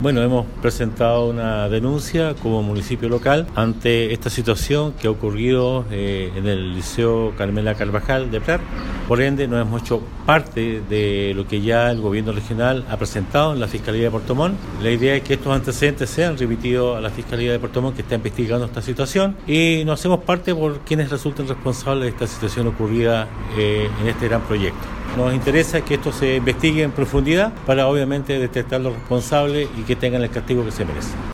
Bueno, hemos presentado una denuncia como municipio local ante esta situación que ha ocurrido en el Liceo Carmela Carvajal de Prat. Por ende, nos hemos hecho parte de lo que ya el gobierno regional ha presentado en la Fiscalía de Puerto Montt. La idea es que estos antecedentes sean remitidos a la Fiscalía de Puerto Montt, que está investigando esta situación, y nos hacemos parte por quienes resulten responsables de esta situación ocurrida en este gran proyecto. Nos interesa que esto se investigue en profundidad para obviamente detectar los responsables y que tengan el castigo que se merecen.